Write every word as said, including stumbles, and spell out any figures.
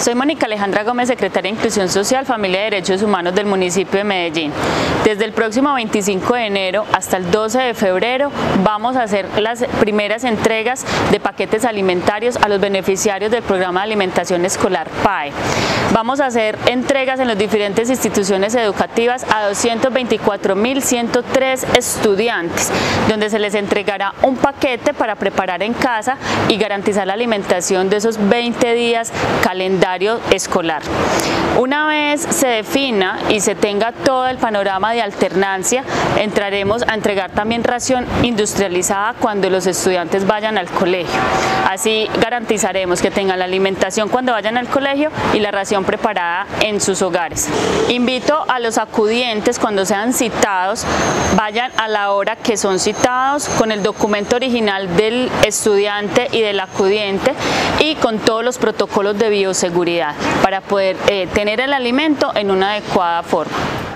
Soy Mónica Alejandra Gómez, secretaria de Inclusión Social, Familia y Derechos Humanos del municipio de Medellín. Desde el próximo veinticinco de enero hasta el doce de febrero vamos a hacer las primeras entregas de paquetes alimentarios a los beneficiarios del programa de alimentación escolar P A E. Vamos a hacer entregas en las diferentes instituciones educativas a doscientos veinticuatro mil ciento tres estudiantes, donde se les entregará un paquete para preparar en casa y garantizar la alimentación de esos veinte días calendario escolar. Una vez se defina y se tenga todo el panorama de alternancia, entraremos a entregar también ración industrializada cuando los estudiantes vayan al colegio. Así garantizaremos que tengan la alimentación cuando vayan al colegio y la ración preparada en sus hogares. Invito a los acudientes, cuando sean citados, vayan a la hora que son citados con el documento original del estudiante y del acudiente y con todos los protocolos de bioseguridad para poder eh, tener el alimento en una adecuada forma.